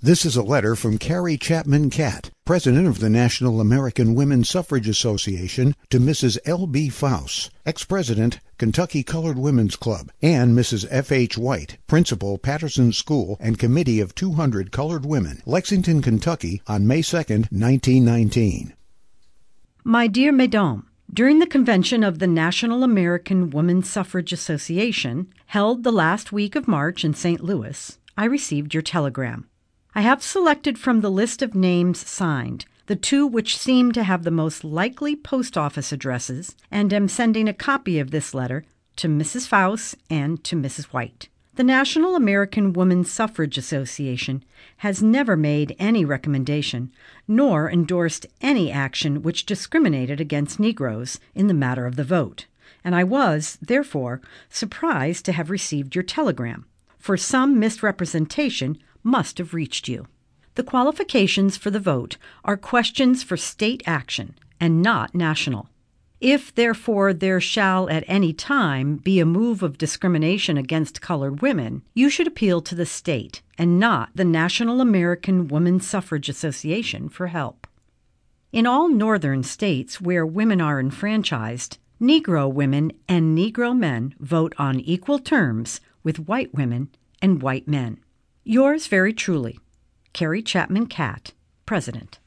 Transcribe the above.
This is a letter from Carrie Chapman Catt, President of the National American Women's Suffrage Association, to Mrs. L.B. Faust, Ex-President, Kentucky Colored Women's Club, and Mrs. F.H. White, Principal, Patterson School and Committee of 200 Colored Women, Lexington, Kentucky, on May 2, 1919. My dear Mesdames, during the convention of the National American Women's Suffrage Association, held the last week of March in St. Louis, I received your telegram. I have selected from the list of names signed the two which seem to have the most likely post office addresses, and am sending a copy of this letter to Mrs. Faust and to Mrs. White. The National American Women's Suffrage Association has never made any recommendation, nor endorsed any action which discriminated against Negroes in the matter of the vote, and I was, therefore, surprised to have received your telegram, for some misrepresentation must have reached you. The qualifications for the vote are questions for state action and not national. If, therefore, there shall at any time be a move of discrimination against colored women, you should appeal to the state and not the National American Women's Suffrage Association for help. In all northern states where women are enfranchised, Negro women and Negro men vote on equal terms with white women and white men. Yours very truly, Carrie Chapman Catt, President.